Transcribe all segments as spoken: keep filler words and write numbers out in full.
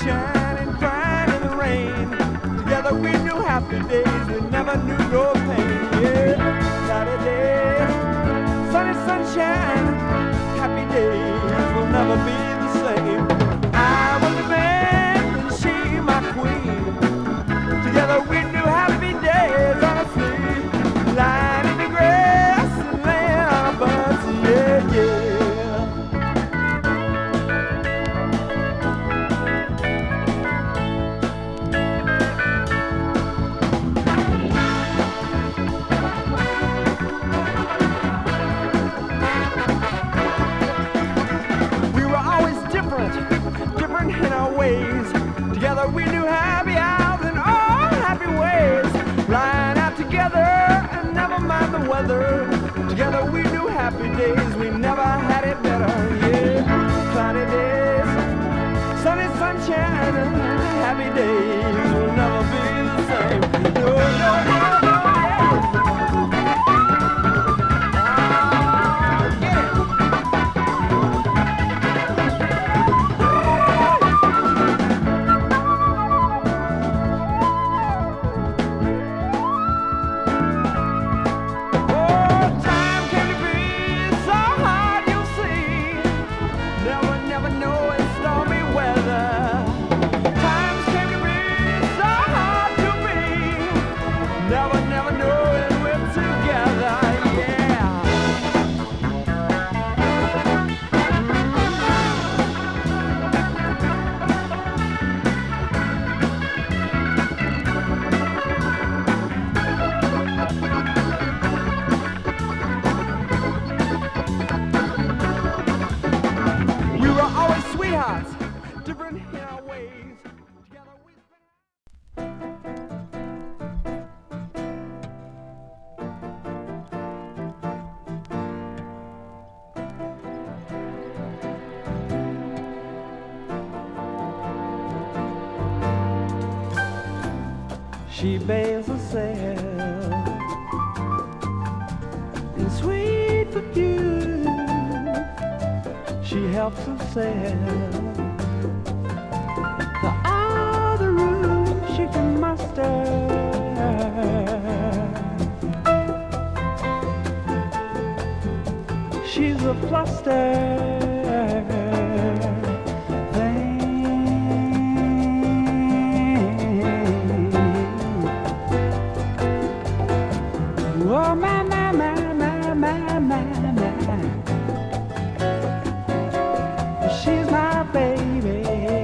sunshine and crying in the rain. Together we knew happy days, we never knew no pain. Yeah, cloudy days, sunny sunshine, happy days will never be the same. I was the man and she my queen. Together we knew happy days on a sleep, lying in the grass and laying on a bus. Yeah, yeah. Together we knew happy hours and all happy ways. Flying out together and never mind the weather. Together we knew happy days, we never had it better. Yeah, cloudy days, sunny sunshine, and happy days will never be the same. No, no, no, no, different in our ways. Together we She bathes herself in sweet perfume. She helps herself to all the room she can muster. She's a fluster. Oh, my, my, my, my, my, my, my. She's my baby.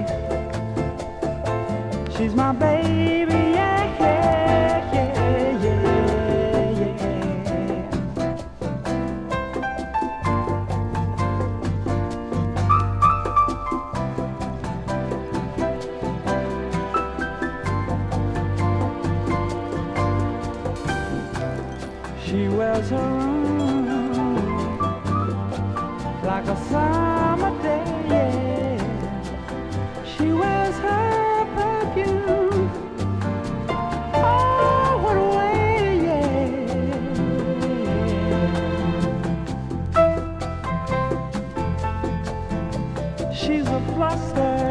She's my baby, yeah, yeah, yeah, yeah, yeah. She wears her room like a summer day, yeah. She wears her perfume, oh, what a way, yeah. She's a fluster.